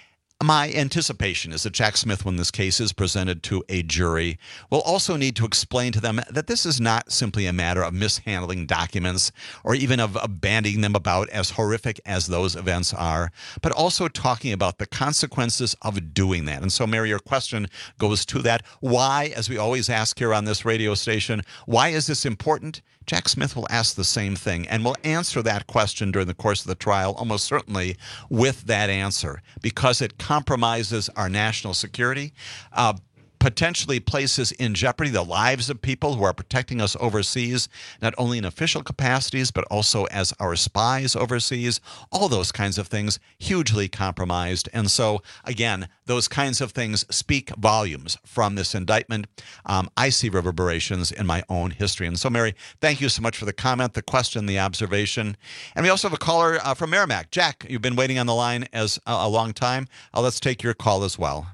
My anticipation is that Jack Smith, when this case is presented to a jury, will also need to explain to them that this is not simply a matter of mishandling documents or even of bandying them about, as horrific as those events are, but also talking about the consequences of doing that. And so, Mary, your question goes to that. Why, as we always ask here on this radio station, why is this important? Jack Smith will ask the same thing, and will answer that question during the course of the trial, almost certainly with that answer, because it compromises our national security, potentially places in jeopardy the lives of people who are protecting us overseas, not only in official capacities, but also as our spies overseas. All those kinds of things hugely compromised. And so, again, those kinds of things speak volumes from this indictment. I see reverberations in my own history. And so, Mary, thank you so much for the comment, the question, the observation. And we also have a caller from Merrimack. Jack, you've been waiting on the line as a long time. Let's take your call as well.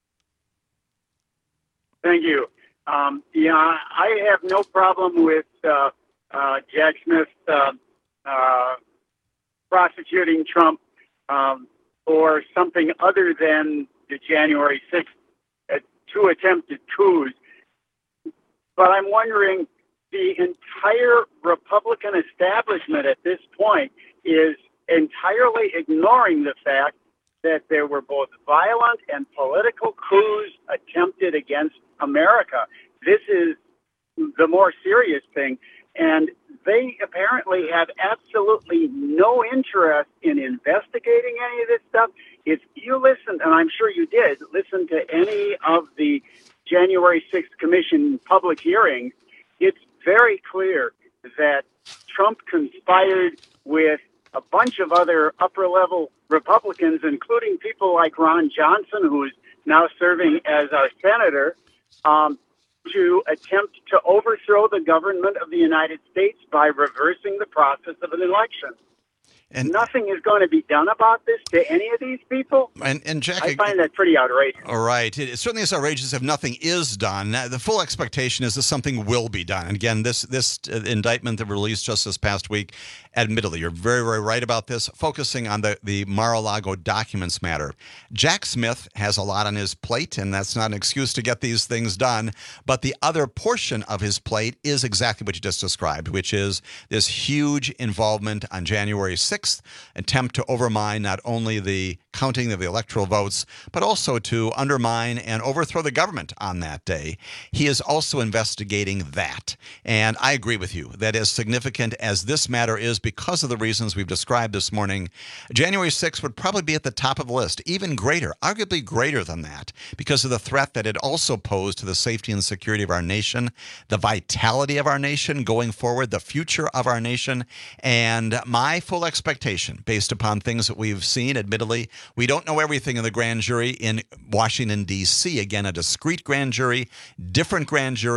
Thank you. I have no problem with Jack Smith prosecuting Trump for something other than the January 6th, two attempted coups. But I'm wondering, the entire Republican establishment at this point is entirely ignoring the fact that there were both violent and political coups attempted against America. This is the more serious thing. And they apparently have absolutely no interest in investigating any of this stuff. If you listened, and I'm sure you did, listen to any of the January 6th Commission public hearings, it's very clear that Trump conspired with a bunch of other upper-level Republicans, including people like Ron Johnson, who's now serving as our senator, to attempt to overthrow the government of the United States by reversing the process of an election. And nothing is going to be done about this to any of these people. And Jack, I find that pretty outrageous. All right. It certainly is outrageous if nothing is done. The full expectation is that something will be done. And again, this indictment that released just this past week, admittedly, you're very, very right about this, focusing on the Mar-a-Lago documents matter. Jack Smith has a lot on his plate, and that's not an excuse to get these things done. But the other portion of his plate is exactly what you just described, which is this huge involvement on January 6th, attempt to overmine not only the counting of the electoral votes, but also to undermine and overthrow the government on that day. He is also investigating that. And I agree with you that as significant as this matter is because of the reasons we've described this morning, January 6th would probably be at the top of the list, even greater, arguably greater than that, because of the threat that it also posed to the safety and security of our nation, the vitality of our nation going forward, the future of our nation, and my full expectation, based upon things that we've seen, admittedly, we don't know everything in the grand jury in Washington, D.C. Again, a discrete grand jury, different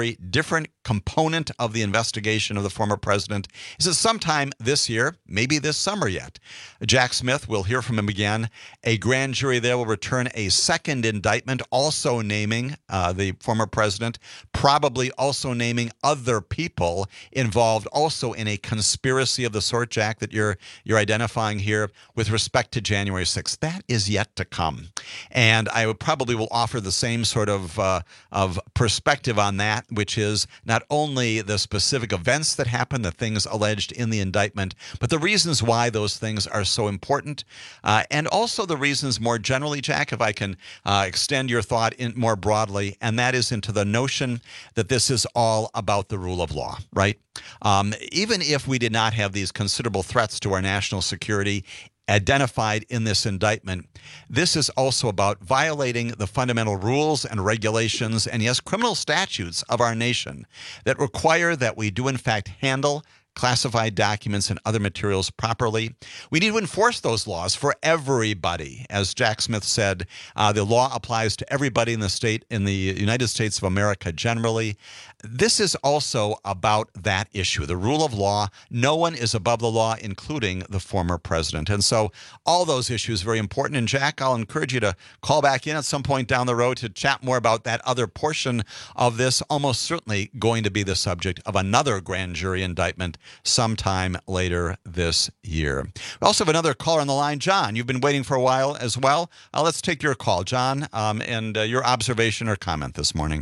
component of the investigation of the former president, is that sometime this year, maybe this summer yet, Jack Smith, we'll hear from him again, a grand jury there will return a second indictment, also naming the former president, probably also naming other people involved also in a conspiracy of the sort, Jack, that you're identifying here with respect to January 6th. That is yet to come. And I would probably will offer the same sort of perspective on that, which is not only the specific events that happened, the things alleged in the indictment, but the reasons why those things are so important, and also the reasons more generally, Jack, if I can extend your thought in more broadly, and that is into the notion that this is all about the rule of law, right? Even if we did not have these considerable threats to our national security identified in this indictment, this is also about violating the fundamental rules and regulations and, yes, criminal statutes of our nation that require that we do, in fact, handle classified documents and other materials properly. We need to enforce those laws for everybody. As Jack Smith said, the law applies to everybody in the United States of America generally. This is also about that issue, the rule of law. No one is above the law, including the former president. And so all those issues are very important. And Jack, I'll encourage you to call back in at some point down the road to chat more about that other portion of this, almost certainly going to be the subject of another grand jury indictment sometime later this year. We also have another caller on the line. John, you've been waiting for a while as well. Let's take your call, John, and your observation or comment this morning.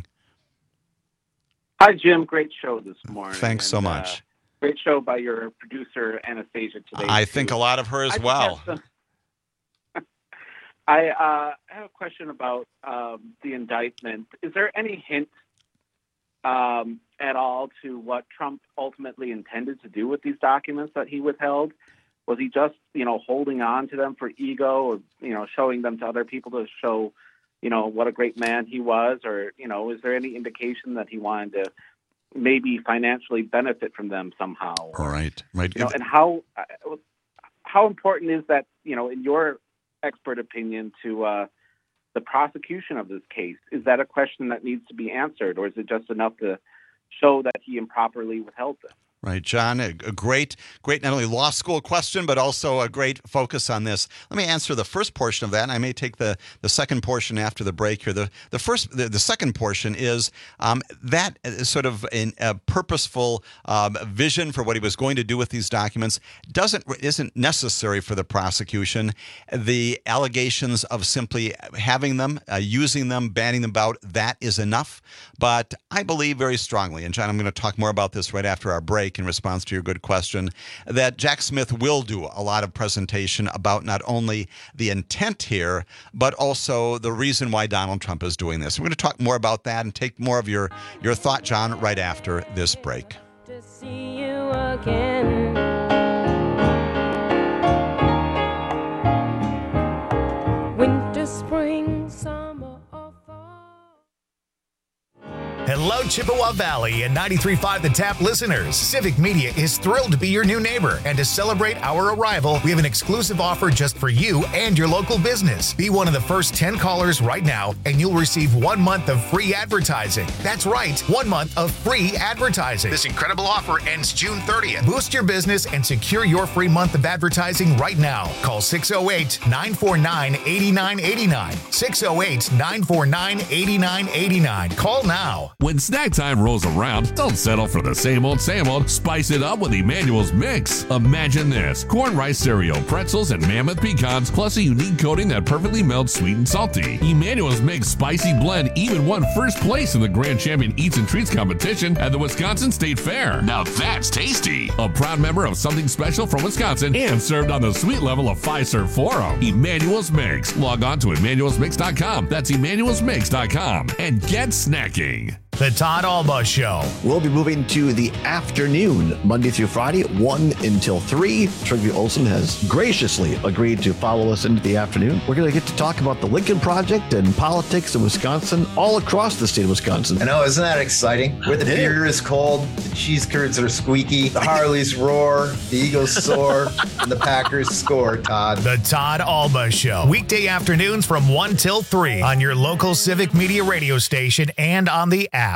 Hi, Jim. Great show this morning. Thanks so much. Great show by your producer, Anastasia, today. I think a lot of her as well. I have a question about the indictment. Is there any hint at all to what Trump ultimately intended to do with these documents that he withheld? Was he just, holding on to them for ego, or, showing them to other people to show, what a great man he was? Or, is there any indication that he wanted to maybe financially benefit from them somehow? Right. And how important is that, in your expert opinion, to the prosecution of this case? Is that a question that needs to be answered, or is it just enough to show that he improperly withheld them? Right, John, a great not only law school question, but also a great focus on this. Let me answer the first portion of that, and I may take the second portion after the break here. The second portion is that is sort of a purposeful vision for what he was going to do with these documents isn't necessary for the prosecution. The allegations of simply having them, using them, banning them about, that is enough. But I believe very strongly, and John, I'm going to talk more about this right after our break, in response to your good question, that Jack Smith will do a lot of presentation about not only the intent here, but also the reason why Donald Trump is doing this. We're going to talk more about that and take more of your thought, John, right after this break. To see you again. Winter, spring, summer, or fall. Hello, Chippewa Valley and 93.5 The Tap listeners. Civic Media is thrilled to be your new neighbor. And to celebrate our arrival, we have an exclusive offer just for you and your local business. Be one of the first 10 callers right now, and you'll receive 1 month of free advertising. That's right, 1 month of free advertising. This incredible offer ends June 30th. Boost your business and secure your free month of advertising right now. Call 608-949-8989. 608-949-8989. Call now. When snack time rolls around, don't settle for the same old, Spice it up with Emmanuel's Mix. Imagine this: corn rice cereal, pretzels, and mammoth pecans, plus a unique coating that perfectly melts sweet and salty. Emmanuel's Mix Spicy Blend even won first place in the Grand Champion Eats and Treats competition at the Wisconsin State Fair. Now that's tasty. A proud member of Something Special from Wisconsin and served on the sweet level of Fiserv Forum. Emmanuel's Mix. Log on to emmanuelsmix.com. That's emmanuelsmix.com. And get snacking. The Todd Alba Show. We'll be moving to the afternoon, Monday through Friday, 1 until 3. Trygve Olson has graciously agreed to follow us into the afternoon. We're going to get to talk about the Lincoln Project and politics in Wisconsin, all across the state of Wisconsin. I know, isn't that exciting? Where the beer is cold, the cheese curds are squeaky, the Harleys roar, the Eagles soar, and the Packers score, Todd. The Todd Alba Show. Weekday afternoons from 1 till 3 on your local Civic Media radio station and on the app.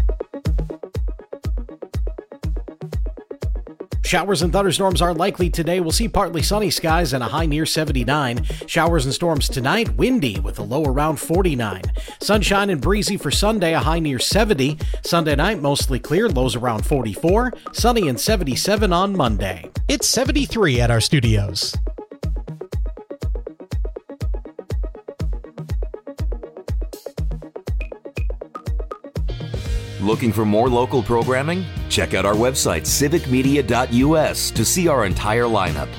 Showers and thunderstorms are likely today. We'll see partly sunny skies and a high near 79. Showers and storms tonight, windy with a low around 49. Sunshine and breezy for Sunday, a high near 70. Sunday night, mostly clear, lows around 44. Sunny and 77 on Monday. It's 73 at our studios. Looking for more local programming? Check out our website, civicmedia.us, to see our entire lineup.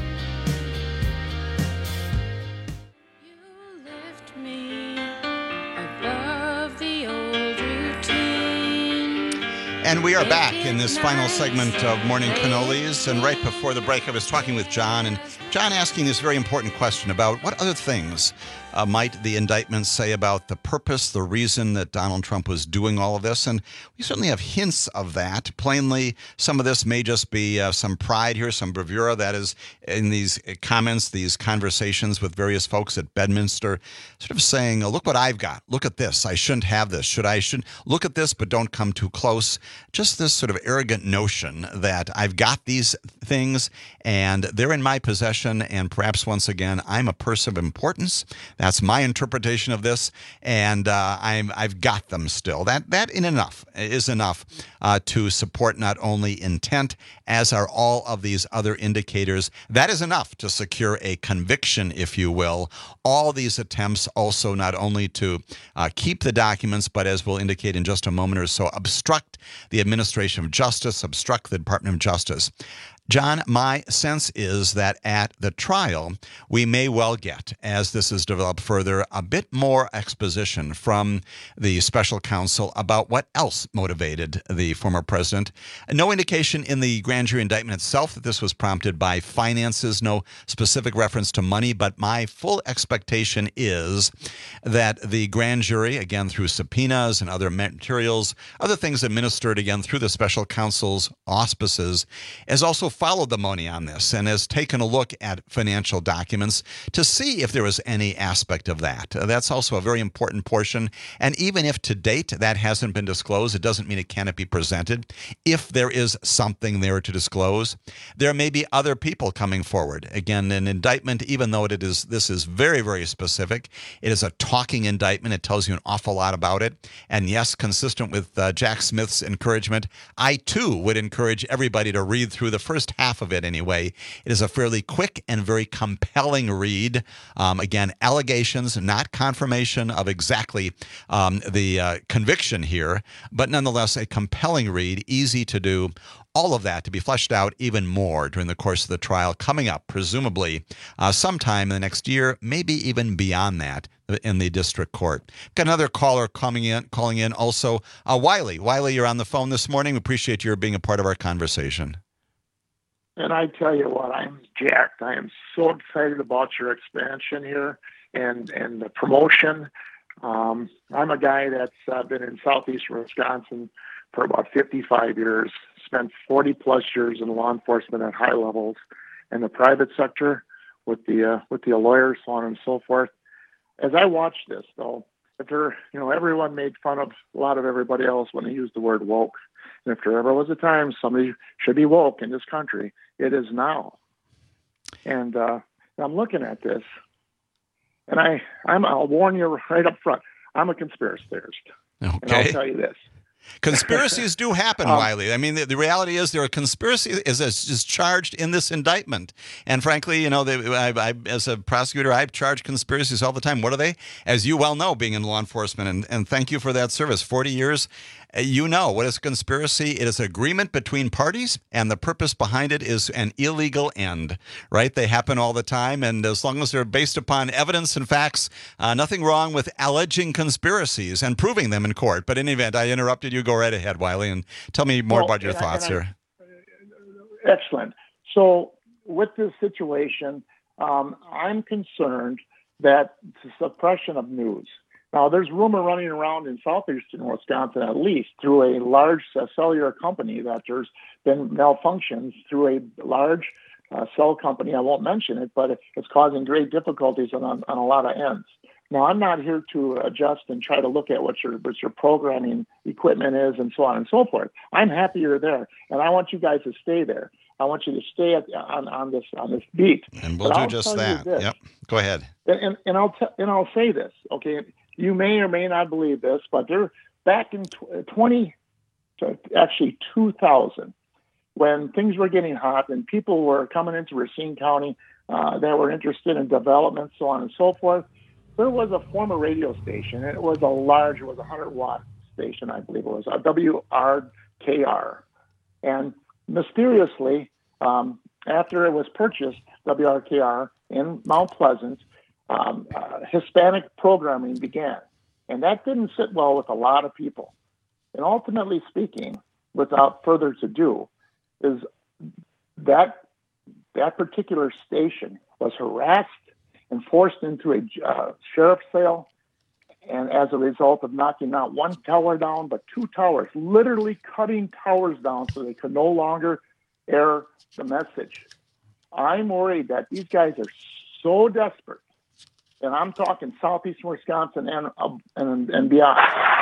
And we are back in this final segment of Morning Cannolis. And right before the break, I was talking with John, and John asking this very important question about what other things might the indictment say about the purpose, the reason that Donald Trump was doing all of this. And we certainly have hints of that. Plainly, some of this may just be some pride here, some bravura that is in these comments, these conversations with various folks at Bedminster, sort of saying, oh, look what I've got. Look at this. I shouldn't have this. Shouldn't look at this, but don't come too close. Just this sort of arrogant notion that I've got these things and they're in my possession, and perhaps once again, I'm a person of importance. That's my interpretation of this, and I've got them still. That is enough to support not only intent, as are all of these other indicators. That is enough to secure a conviction, if you will. All these attempts also not only to keep the documents, but as we'll indicate in just a moment or so, obstruct the administration of justice, obstruct the Department of Justice. John, my sense is that at the trial, we may well get, as this is developed further, a bit more exposition from the special counsel about what else motivated the former president. No indication in the grand jury indictment itself that this was prompted by finances, no specific reference to money, but my full expectation is that the grand jury, again through subpoenas and other materials, other things administered again through the special counsel's auspices, has also followed the money on this and has taken a look at financial documents to see if there was any aspect of that. That's also a very important portion. And even if to date that hasn't been disclosed, it doesn't mean it cannot be presented. If there is something there to disclose, there may be other people coming forward. Again, an indictment, even though this is very, very specific, it is a talking indictment. It tells you an awful lot about it. And yes, consistent with Jack Smith's encouragement, I too would encourage everybody to read through the first half of it anyway. It is a fairly quick and very compelling read. Again, allegations, not confirmation of exactly the conviction here, but nonetheless a compelling read, easy to do. All of that to be fleshed out even more during the course of the trial coming up, presumably sometime in the next year, maybe even beyond that in the district court. Got another caller calling in also. Wiley. Wiley, you're on the phone this morning. We appreciate your being a part of our conversation. And I tell you what, I'm jacked. I am so excited about your expansion here and the promotion. I'm a guy that's been in southeastern Wisconsin for about 55 years, spent 40 plus years in law enforcement at high levels in the private sector with the lawyers, so on and so forth. As I watch this, though, everyone made fun of a lot of everybody else when they used the word woke. And if there ever was a time somebody should be woke in this country, it is now. And I'm looking at this, and I'll warn you right up front, I'm a conspiracy theorist. Okay. And I'll tell you this. Conspiracies do happen, Wiley. I mean, the reality is there are conspiracy is charged in this indictment. And frankly, I as a prosecutor, I've charged conspiracies all the time. What are they? As you well know, being in law enforcement, and thank you for that service. 40 years. You know, what is a conspiracy? It is agreement between parties, and the purpose behind it is an illegal end, right? They happen all the time, and as long as they're based upon evidence and facts, nothing wrong with alleging conspiracies and proving them in court. But in any event, I interrupted you. Go right ahead, Wiley, and tell me more about your thoughts here. Excellent. So with this situation, I'm concerned that the suppression of news. Now, there's rumor running around in southeastern Wisconsin, at least, through a large cellular company, that there's been malfunctions through a large cell company. I won't mention it, but it's causing great difficulties on a lot of ends. Now, I'm not here to adjust and try to look at what your programming equipment is and so on and so forth. I'm happy you're there, and I want you guys to stay there. I want you to stay on this beat. And we'll do just that. Yep. Go ahead. And I'll say this. Okay. You may or may not believe this, but they're back in 2000, when things were getting hot and people were coming into Racine County that were interested in development, so on and so forth. There was a former radio station, and it was a 100-watt station, I believe it was, a WRKR. And mysteriously, after it was purchased, WRKR in Mount Pleasant, Hispanic programming began. And that didn't sit well with a lot of people. And ultimately speaking, without further ado, is that particular station was harassed and forced into a sheriff's sale. And as a result of knocking not one tower down, but two towers, literally cutting towers down so they could no longer air the message. I'm worried that these guys are so desperate, and I'm talking southeastern Wisconsin and beyond.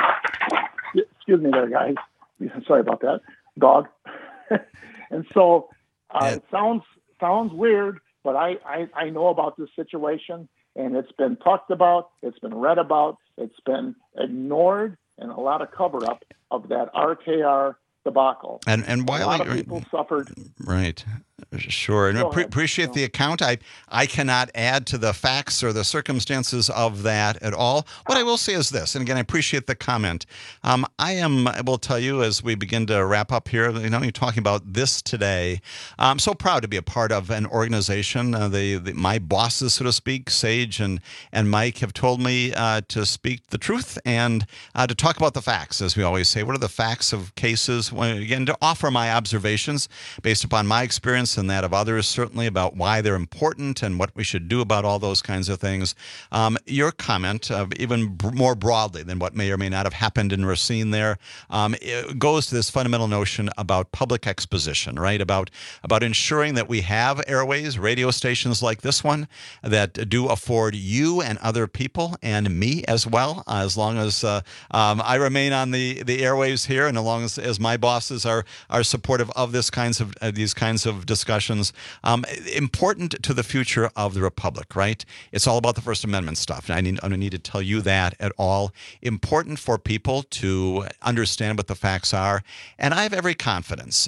Excuse me there, guys. Sorry about that. Dog. And so it sounds weird, but I know about this situation, and it's been talked about, it's been read about, it's been ignored, and a lot of cover-up of that RKR debacle. And while a lot of people suffered. Right. Sure. And appreciate the account. I cannot add to the facts or the circumstances of that at all. What I will say is this, and again, I appreciate the comment. I will tell you as we begin to wrap up here, you're talking about this today. I'm so proud to be a part of an organization. My bosses, so to speak, Sage and Mike, have told me to speak the truth and to talk about the facts, as we always say. What are the facts of cases? Again, to offer my observations based upon my experience and that of others, certainly, about why they're important and what we should do about all those kinds of things. Your comment, even more broadly than what may or may not have happened in Racine there, it goes to this fundamental notion about public exposition, right? About ensuring that we have airways, radio stations like this one, that do afford you and other people and me as well, as long as I remain on the airwaves here, and as long as my bosses are supportive of these kinds of discussions. Important to the future of the Republic, right? It's all about the First Amendment stuff. I don't need to tell you that at all. Important for people to understand what the facts are. And I have every confidence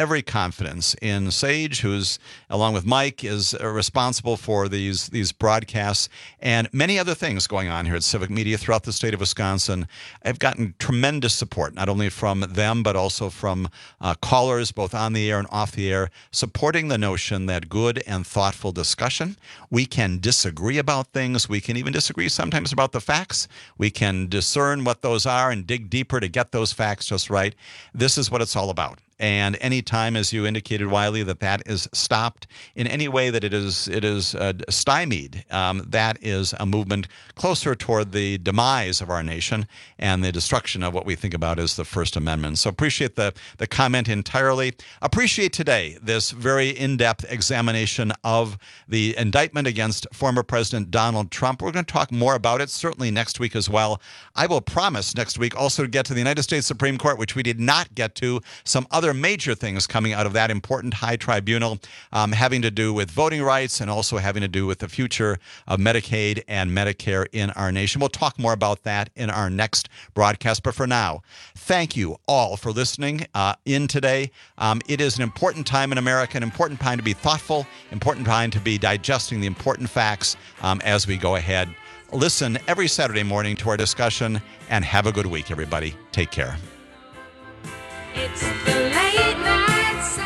in Sage, who's, along with Mike, is responsible for these broadcasts and many other things going on here at Civic Media throughout the state of Wisconsin. I've gotten tremendous support, not only from them, but also from callers, both on the air and off the air, supporting the notion that good and thoughtful discussion, we can disagree about things. We can even disagree sometimes about the facts. We can discern what those are and dig deeper to get those facts just right. This is what it's all about. And any time, as you indicated, Wiley, that is stopped in any way that it is stymied, that is a movement closer toward the demise of our nation and the destruction of what we think about as the First Amendment. So appreciate the comment entirely. Appreciate today this very in-depth examination of the indictment against former President Donald Trump. We're going to talk more about it certainly next week as well. I will promise next week also to get to the United States Supreme Court, which we did not get to, some other major things coming out of that important high tribunal having to do with voting rights and also having to do with the future of Medicaid and Medicare in our nation. We'll talk more about that in our next broadcast. But for now, thank you all for listening in today. It is an important time in America, an important time to be thoughtful, important time to be digesting the important facts as we go ahead. Listen every Saturday morning to our discussion, and have a good week, everybody. Take care. It's the late night sound.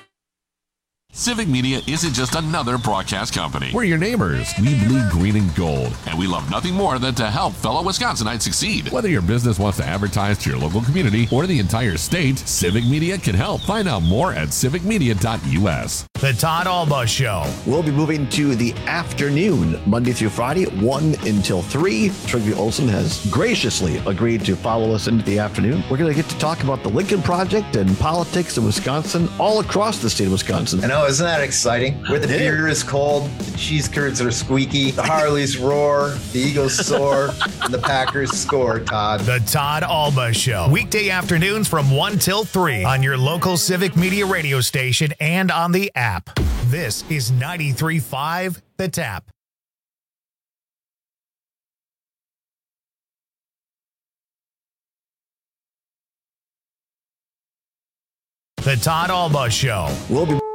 Civic Media isn't just another broadcast company. We're your neighbors. We bleed green and gold, and we love nothing more than to help fellow Wisconsinites succeed. Whether your business wants to advertise to your local community or the entire state, Civic Media can help. Find out more at civicmedia.us. The Todd Alba Show. We'll be moving to the afternoon, Monday through Friday, 1 until 3. Trygve Olsen has graciously agreed to follow us into the afternoon. We're going to get to talk about the Lincoln Project and politics in Wisconsin, all across the state of Wisconsin. I know, isn't that exciting? Where the beer is cold, the cheese curds are squeaky, the Harleys roar, the Eagles soar, and the Packers score, Todd. The Todd Alba Show. Weekday afternoons from 1 till 3 on your local Civic Media radio station and on the app. This is 93.5 The Tap. The Todd Alba Show. We'll be